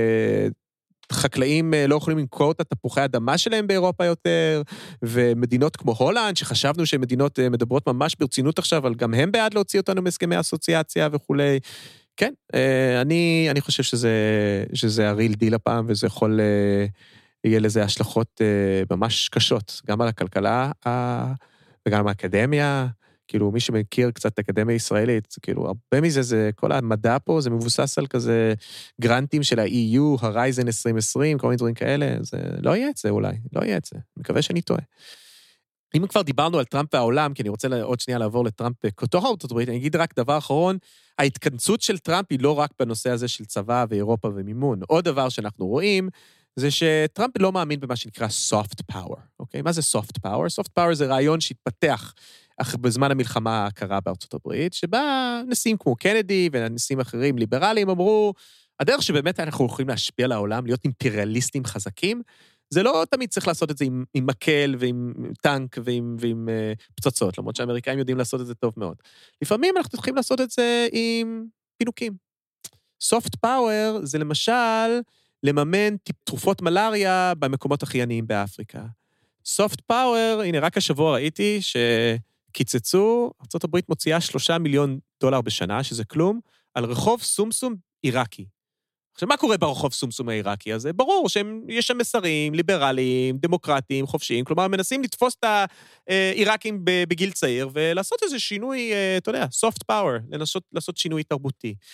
חקלאים לא יכולים למכור את התפוחי האדמה שלהם באירופה יותר, ומדינות כמו הולנד, שחשבנו שמדינות מדברות ממש ברצינות עכשיו, אבל גם הם בעד להוציא אותנו מהסכמי אסוציאציה וכולי. כן, אני, אני חושב שזה, שזה הריל דיל הפעם, וזה יכול, יהיה לזה השלכות ממש קשות, גם על הכלכלה, וגם על האקדמיה, כאילו, מי שמכיר קצת אקדמיה ישראלית, כאילו, הרבה מזה זה, כל המדע פה, זה מבוסס על כזה גרנטים של ה-אי יו, הרייזן עשרים עשרים, כל מיני דברים כאלה, זה לא יהיה את זה אולי, לא יהיה את זה, מקווה שאני טועה. אם כבר דיברנו על טראמפ והעולם, כי אני רוצה עוד שנייה לעבור לטראמפ כתוך ארצות הברית, אני אגיד רק דבר אחרון, ההתכנסות של טראמפ היא לא רק בנושא הזה של צבא ואירופה ומימון. עוד דבר שאנחנו רואים, זה שטראמפ לא מאמין במה שנקרא soft power, אוקיי? מה זה soft power? soft power זה רעיון שהתפתח בזמן המלחמה הקרה בארצות הברית, שבה נשיאים כמו קנדי ונשיאים אחרים ליברליים אמרו, הדרך שבאמת אנחנו יכולים להשפיע על העולם, להיות אימפריאליסטים חזקים, זה לא תמיד צריך לעשות את זה עם, עם מקל ועם טנק ועם, ועם uh, פצצות, למרות שהאמריקאים יודעים לעשות את זה טוב מאוד. לפעמים אנחנו צריכים לעשות את זה עם פינוקים. soft power זה למשל לממן תרופות מלריה במקומות הכי עניים באפריקה. soft power, הנה רק השבוע ראיתי שקיצצו, ארצות הברית מוציאה שלושה מיליון דולר בשנה, שזה כלום, על רחוב סומסום עיראקי. עכשיו, מה קורה ברחוב סומסום העיראקי הזה? ברור שיש שם מסרים ליברליים, דמוקרטיים, חופשיים, כלומר, הם מנסים לתפוס את העיראקים בגיל צעיר, ולעשות איזה שינוי, אתה יודע, soft power, לנסות, לעשות שינוי תרבותי.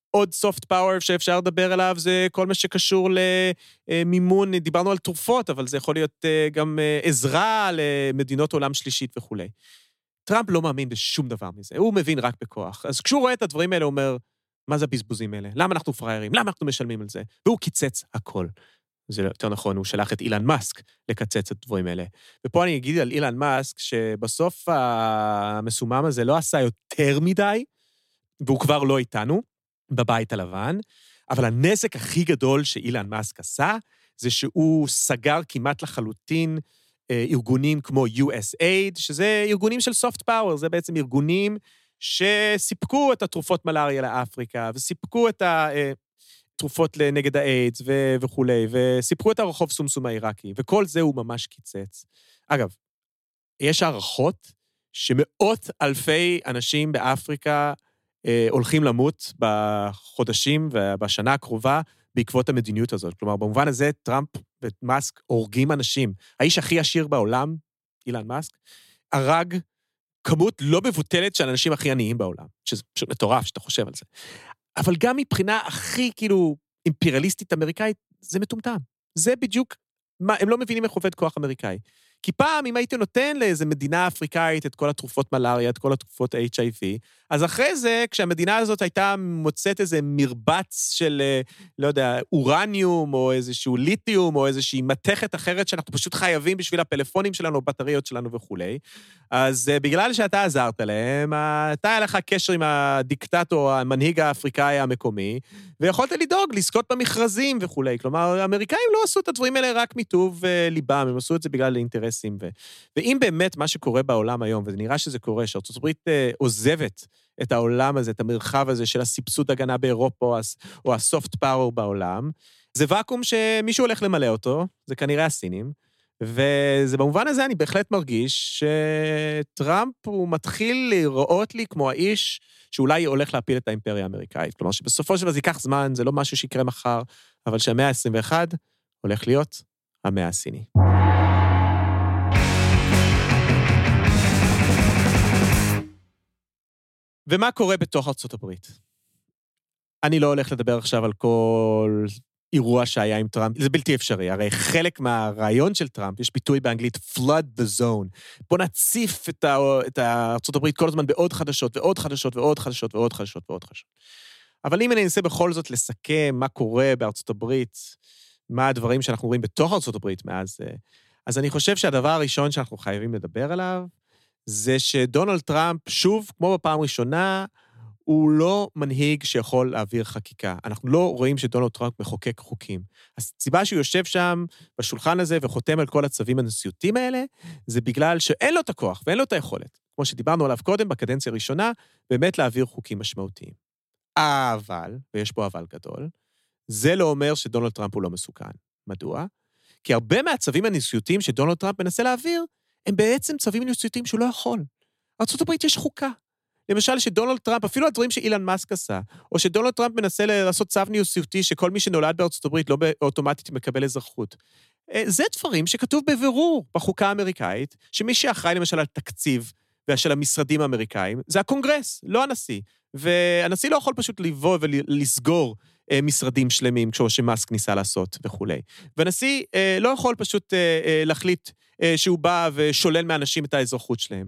עוד soft power שאפשר לדבר עליו, זה כל מה שקשור למימון, דיברנו על תרופות, אבל זה יכול להיות גם עזרה למדינות עולם שלישית וכו'. טראמפ לא מאמין בשום דבר מזה, הוא מבין רק בכוח. אז כשהוא רואה את הדברים האלה, הוא אומר, מה זה הבזבוזים האלה? למה אנחנו פריירים? למה אנחנו משלמים על זה? והוא קיצץ הכל. זה יותר נכון, הוא שלח את אילן מאסק לקצץ את הדברים האלה. ופה אני אגיד על אילן מאסק, שבסוף המסומם הזה לא עשה יותר מדי, והוא כבר לא איתנו, בבית הלבן, אבל הנזק הכי גדול שאילן מאסק עשה, זה שהוא סגר כמעט לחלוטין ארגונים כמו יו אס איי די, שזה ארגונים של soft power, זה בעצם ארגונים שסיפקו את התרופות מלאריה לאפריקה, וסיפקו את התרופות נגד האיידס וכו', וסיפקו את הרחוב סומסום העיראקי, וכל זה הוא ממש קיצץ. אגב, יש הערכות שמאות אלפי אנשים באפריקה הולכים למות בחודשים ובשנה הקרובה בעקבות המדיניות הזאת. כלומר, במובן הזה, טראמפ ומאסק הורגים אנשים. האיש הכי עשיר בעולם, אילן מאסק, הרג כמות לא מבוטלת של אנשים הכי עניים בעולם, שזה פשוט מטורף שאתה חושב על זה. אבל גם מבחינה הכי, כאילו, אימפריאליסטית אמריקאית, זה מטומטם. זה בדיוק, מה, הם לא מבינים איך עובד כוח אמריקאי. כי פעם, אם הייתי נותן לאיזה מדינה אפריקאית את כל התרופות מלאריה, את כל התרופות ה-אייץ' איי וי, אז אחרי זה, כשהמדינה הזאת הייתה מוצאת איזה מרבץ של, לא יודע, אורניום, או איזשהו ליתיום, או איזושהי מתכת אחרת שאנחנו פשוט חייבים בשביל הפלאפונים שלנו, בטריות שלנו וכו'. אז בגלל שאתה עזרת להם, אתה היה לך קשר עם הדיקטטור, המנהיג האפריקאי המקומי, ויכולת לדאוג, לזכות במכרזים וכו'. כלומר, האמריקאים לא עשו את הדברים האלה רק מטוב ליבם, הם עשו את זה בגלל אינטרסים. ו... ואם באמת מה שקורה בעולם היום, וזה נראה שזה קורה, שארצות הברית עוזבת את העולם הזה, את המרחב הזה של הסבסוד הגנה באירופה, או הסופט פאוור בעולם, זה ואקום שמישהו הולך למלא אותו, זה כנראה הסינים, וזה במובן הזה אני בהחלט מרגיש שטראמפ הוא מתחיל לראות לי כמו האיש שאולי הולך להפיל את האימפריה האמריקאית. כלומר שבסופו של דבר זה ייקח זמן, זה לא משהו שיקרה מחר, אבל שהמאה ה-עשרים ואחת הולך להיות המאה הסיני. ומה קורה בתוך ארצות הברית? אני לא הולך לדבר עכשיו על כל אירוע שהיה עם טראמפ, זה בלתי אפשרי, הרי חלק מהרעיון של טראמפ, יש ביטוי באנגלית, flood the zone, בוא נציף את, ה, את ארצות הברית כל הזמן בעוד חדשות, ועוד חדשות, ועוד חדשות, ועוד חדשות, ועוד חדשות. אבל אם אני אנסה בכל זאת לסכם מה קורה בארצות הברית, מה הדברים שאנחנו רואים בתוך ארצות הברית מאז, אז אני חושב שהדבר הראשון שאנחנו חייבים לדבר עליו, זה שדונלד טראמפ, שוב, כמו בפעם ראשונה, הוא לא מנהיג שיכול להעביר חקיקה. אנחנו לא רואים שדונלד טראמפ מחוקק חוקים. הסיבה שהוא יושב שם בשולחן הזה וחותם על כל הצווים הנשיאותיים האלה, זה בגלל שאין לו את הכוח ואין לו את היכולת. כמו שדיברנו עליו קודם, בקדנציה הראשונה, באמת להעביר חוקים משמעותיים. אבל, ויש פה אבל גדול, זה לא אומר שדונלד טראמפ הוא לא מסוכן. מדוע? כי הרבה מהצווים הנשיאותיים שדונלד טראמפ מנסה להעביר, הם בעצם צווים נשיאותיים שהוא לא יכול. ארצות הברית יש חוקה. למשל שדונלד טראמפ, אפילו הדברים שאילן מאסק עשה, או שדונלד טראמפ מנסה לעשות צו נשיאותי שכל מי שנולד בארצות הברית לא אוטומטית מקבל אזרחות. זה דברים שכתוב בבירור בחוקה האמריקאית, שמי שאחראי למשל על תקציב ושל המשרדים האמריקאים, זה הקונגרס, לא הנשיא. והנשיא לא יכול פשוט לבוא ולסגור משרדים שלמים, כמו שמאסק ניסה לעשות וכו'. והנשיא לא יכול פשוט להחליט שהוא בא ושולל מאנשים את האזרחות שלהם.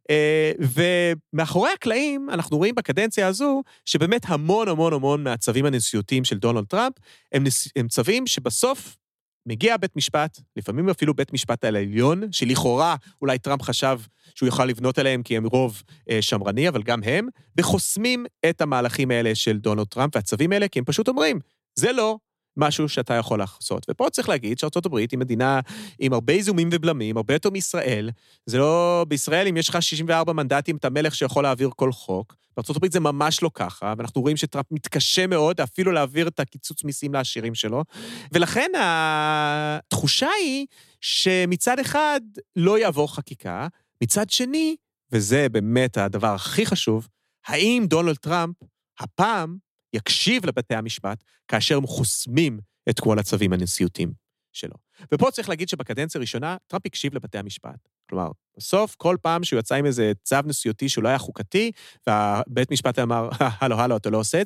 ומאחורי הקלעים אנחנו רואים בקדנציה הזו שבאמת המון המון המון מהצווים הנשיאותיים של דונלד טראמפ הם, הם צווים שבסוף מגיע בית משפט, לפעמים אפילו בית משפט על העליון, שלכאורה אולי טראמפ חשב שהוא יוכל לבנות עליהם כי הם רוב שמרני, אבל גם הם, וחוסמים את המהלכים האלה של דונלד טראמפ והצווים האלה, כי הם פשוט אומרים, זה לא משהו שאתה יכול לעשות. ופה צריך להגיד שארצות הברית היא מדינה עם הרבה איזומים ובלמים, הרבה יותר מישראל. זה לא, בישראל אם יש לך שישים וארבעה מנדטים, אתה מלך שיכול להעביר כל חוק. בארצות הברית זה ממש לא ככה, ואנחנו רואים שטראמפ מתקשה מאוד אפילו להעביר את הקיצוץ מיסים לעשירים שלו. ולכן התחושה היא שמצד אחד לא יעבור חקיקה, מצד שני, וזה באמת הדבר הכי חשוב, האם דונלד טראמפ הפעם יקשיב לבתי המשפט, כאשר הם חוסמים את כל הצווים הנשיאותיים שלו. ופה צריך להגיד שבקדנציה הראשונה, טראמפ יקשיב לבתי המשפט. כלומר, בסוף, כל פעם שהוא יצא עם איזה צו נשיאותי שהוא לא היה חוקתי, והבית משפט אמר, הלו, הלו, אתה לא עושה את זה?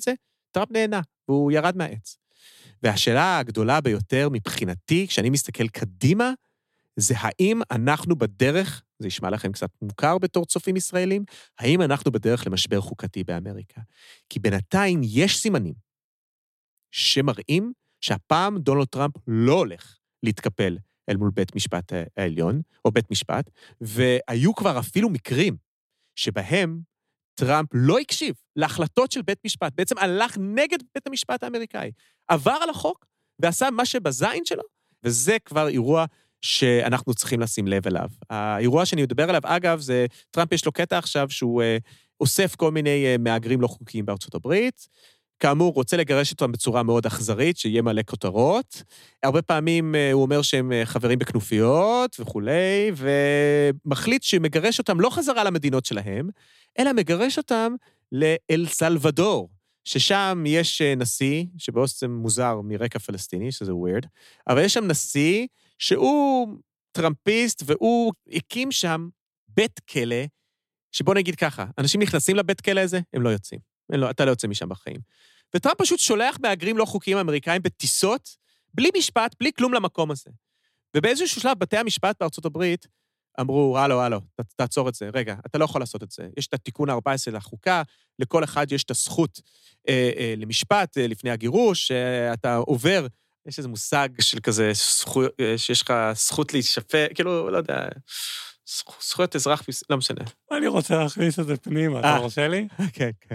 טראמפ נהנה, והוא ירד מהעץ. והשאלה הגדולה ביותר מבחינתי, כשאני מסתכל קדימה, זה האם אנחנו בדרך, זה ישמע לכם קצת מוכר בתור צופים ישראלים, האם אנחנו בדרך למשבר חוקתי באמריקה. כי בינתיים יש סימנים שמראים שהפעם דונלד טראמפ לא הולך להתקפל אל מול בית משפט העליון, או בית משפט, והיו כבר אפילו מקרים שבהם טראמפ לא הקשיב להחלטות של בית משפט, בעצם הלך נגד בית המשפט האמריקאי, עבר על החוק ועשה מה שבזין שלו, וזה כבר אירוע שאנחנו צריכים לשים לב אליו. האירוע שאני מדבר עליו, אגב, זה טראמפ יש לו קטע עכשיו שהוא אה, אוסף כל מיני אה, מהגרים לא חוקיים בארצות הברית, כאמור, רוצה לגרש אותם בצורה מאוד אכזרית, שיהיה מלא כותרות. הרבה פעמים אה, הוא אומר שהם אה, חברים בכנופיות וכולי, ומחליט שמגרש אותם לא חזרה למדינות שלהם, אלא מגרש אותם לאל סלבדור, ששם יש אה, נשיא, שבאוסטם מוזר מרקע פלסטיני, שזה weird, אבל יש שם נשיא שהוא טראמפיסט, והוא הקים שם בית כלא, שבוא נגיד ככה, אנשים נכנסים לבית כלא הזה, הם לא יוצאים. לא, אתה לא יוצא משם בחיים. וטראמפ פשוט שולח מהגרים לא חוקיים אמריקאים בטיסות, בלי משפט, בלי כלום למקום הזה. ובאיזשהו שלב, בתי המשפט בארצות הברית, אמרו, הלו, הלו, תעצור את זה, רגע, אתה לא יכול לעשות את זה. יש את התיקון ארבע עשרה לחוקה, לכל אחד יש את הזכות אה, אה, למשפט אה, לפני הגירוש, אה, אתה עובר, יש איזה מושג של כזה, זכו, אה, שיש לך זכות להישפט, כאילו, לא יודע, זכויות אזרח, לא משנה. אני רוצה להכניס את זה פנימה, אתה מרשה לי? כן, כן.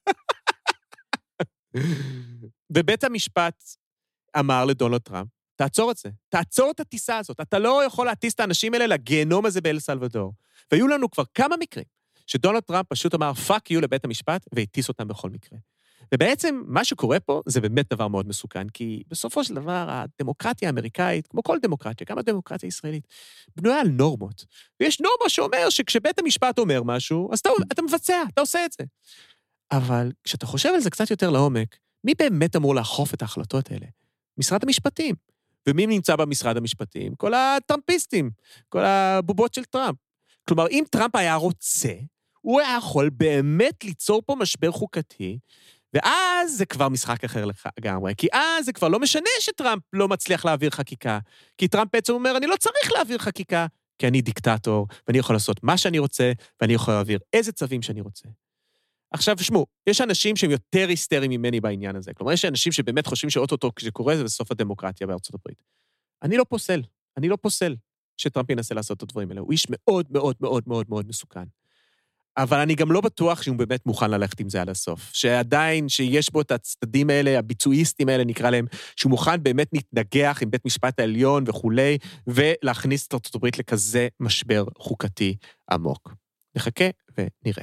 ובית המשפט אמר לדונלד טראמפ, תעצור את זה, תעצור את הטיסה הזאת, אתה לא יכול להטיס את האנשים האלה לגיהנום הזה באל סלבדור. והיו לנו כבר כמה מקרים, שדונלד טראמפ פשוט אמר, פאק יו לבית המשפט, והטיס אותם בכל מקרה. ובעצם מה שקורה פה, זה באמת דבר מאוד מסוכן, כי בסופו של דבר, הדמוקרטיה האמריקאית, כמו כל דמוקרטיה, גם הדמוקרטיה הישראלית, בנויה על נורמות. ויש נורמה שאומר שכשבית המשפט אומר משהו, אז אתה, אתה מבצע, אתה עושה את זה. אבל כשאתה חושב על זה קצת יותר לעומק, מי באמת אמור לאכוף את ההחלטות האלה? משרד המשפטים. ומי נמצא במשרד המשפטים? כל הטראמפיסטים, כל הבובות של טראמפ. כלומר, אם טראמפ היה רוצה, הוא היה יכול באמת ליצור פה משבר חוקתי, ואז זה כבר משחק אחר לגמרי, כי אז זה כבר לא משנה שטראמפ לא מצליח להעביר חקיקה, כי טראמפ בעצם אומר, אני לא צריך להעביר חקיקה, כי אני דיקטטור, ואני יכול לעשות מה שאני רוצה, ואני יכול להעביר איזה צווים שאני רוצה. עכשיו, שמו, יש אנשים שהם יותר היסטריים ממני בעניין הזה, כלומר, יש אנשים שבאמת חושבים שאוטוטו כשקורה זה בסוף הדמוקרטיה בארצות הברית. אני לא פוסל, אני לא פוסל שטראמפ ינסה לעשות את הדברים האלה, הוא איש מאוד מאוד מאוד מאוד מאוד מסוכן. אבל אני גם לא בטוח שהוא באמת מוכן ללכת עם זה עד הסוף. שעדיין, שיש בו את הצדדים האלה, הביצועיסטים האלה נקרא להם, שהוא מוכן באמת להתנגח עם בית משפט העליון וכולי, ולהכניס את ארצות הברית לכזה משבר חוקתי עמוק. נחכה ונראה.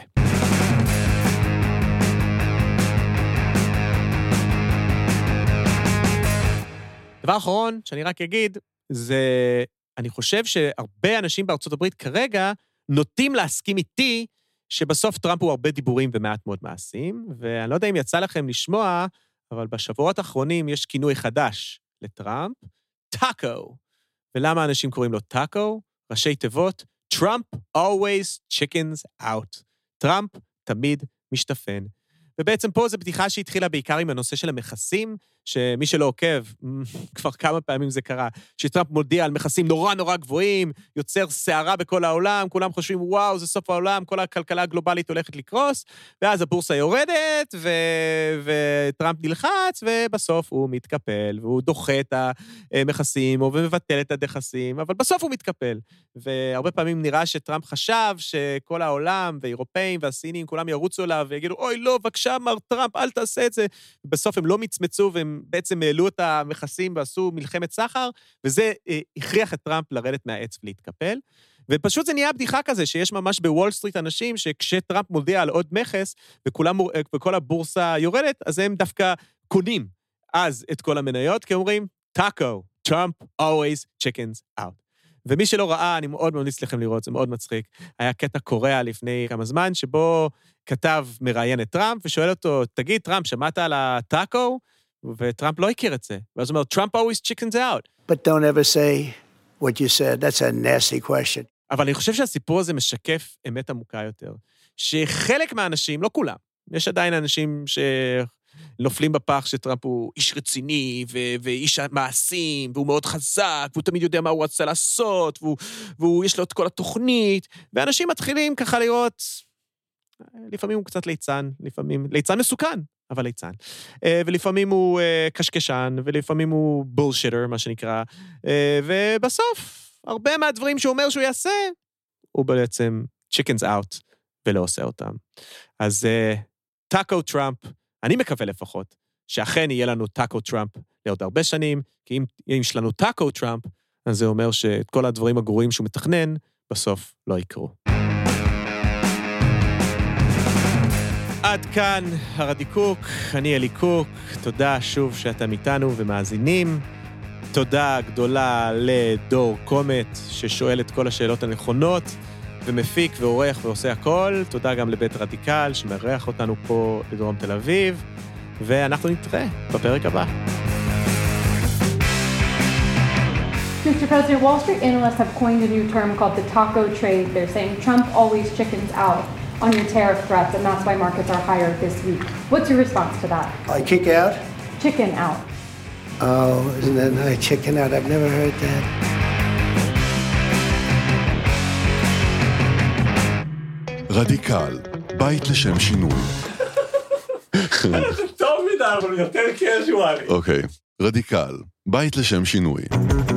דבר אחרון שאני רק אגיד, זה, אני חושב שהרבה אנשים בארצות הברית כרגע נוטים להסכים איתי, שבסוף טראמפ הוא הרבה דיבורים ומעט מאוד מעשים, ואני לא יודע אם יצא לכם לשמוע, אבל בשבועות האחרונים יש כינוי חדש לטראמפ, טאקו. ולמה אנשים קוראים לו טאקו? ראשי תיבות, Trump always chickens out. טראמפ תמיד משתפן. ובעצם פה זו בדיחה שהתחילה בעיקר עם הנושא של המכסים, שמי שלא עוקב, כבר כמה פעמים זה קרה, שטראמפ מודיע על מכסים נורא נורא גבוהים, יוצר שערה בכל העולם, כולם חושבים, וואו, זה סוף העולם, כל הכלכלה הגלובלית הולכת לקרוס, ואז הבורסה יורדת, ו... וטראמפ נלחץ, ובסוף הוא מתקפל, והוא דוחה את המכסים, או מבטל את הדחסים, אבל בסוף הוא מתקפל. והרבה פעמים נראה שטראמפ חשב שכל העולם, ואירופאים והסינים, כולם ירוצו אליו, ויגידו, אוי, לא, בבקשה, מר טראמפ, אל תעשה את זה. בסוף הם לא מצמצו, והם בעצם העלו את המכסים ועשו מלחמת סחר, וזה הכריח את טראמפ לרדת מהעץ ולהתקפל. ופשוט זה נהיה בדיחה כזה, שיש ממש בוול סטריט אנשים, שכשטראמפ מודיע על עוד מכס, וכולם, וכל הבורסה יורדת, אז הם דווקא קונים אז את כל המניות, כי אומרים, טאקו, Trump always chickens out. ומי שלא ראה, אני מאוד ממליץ לכם לראות, זה מאוד מצחיק. היה קטע קוריאה לפני כמה זמן, שבו כתב מראיין את טראמפ, ושואל אותו, תגיד, טראמפ, שמעת על הטאקו? וטראמפ לא הכיר את זה. ואז הוא אומר, Trump always chickens out. But don't ever say what you said. That's a nasty question. אבל אני חושב שהסיפור הזה משקף אמת עמוקה יותר. שחלק מהאנשים, לא כולם, יש עדיין אנשים נופלים בפח שטראמפ הוא איש רציני, ו- ואיש מעשים, והוא מאוד חזק, והוא תמיד יודע מה הוא רצה לעשות, והוא, והוא יש לו את כל התוכנית, ואנשים מתחילים ככה לראות, לפעמים הוא קצת ליצן, לפעמים, ליצן מסוכן, אבל ליצן. ולפעמים הוא קשקשן, ולפעמים הוא בולשיטר, מה שנקרא, ובסוף, הרבה מהדברים שהוא אומר שהוא יעשה, הוא בעצם chickens out, ולא עושה אותם. אז טאקו טראמפ, אני מקווה לפחות, שאכן יהיה לנו טאקו טראמפ לעוד הרבה שנים, כי אם יש לנו טאקו טראמפ, אז זה אומר שאת כל הדברים הגרועים שהוא מתכנן, בסוף לא יקרו. עד כאן הרדיקוק, אני אלי קוק, תודה שוב שאתם איתנו ומאזינים, תודה גדולה לדור קומט, ששואל את כל השאלות הנכונות, ומפיק ועורך ועושה הכל, תודה גם לבית רדיקל, שמארח אותנו פה בדרום תל אביב, ואנחנו נתראה בפרק הבא. Mister President, Wall Street analysts have coined a new term called the taco trade. They're saying Trump always chickens out on your tariff threats, and that's why markets are higher this week. What's your response to that? I kick out? Chicken out. Oh, isn't that nice? Chicken out. I've never heard that. רדיקל, בית לשם שינוי. טוב מדי, אבל יותר קזואלי. אוקיי, רדיקל, בית לשם שינוי.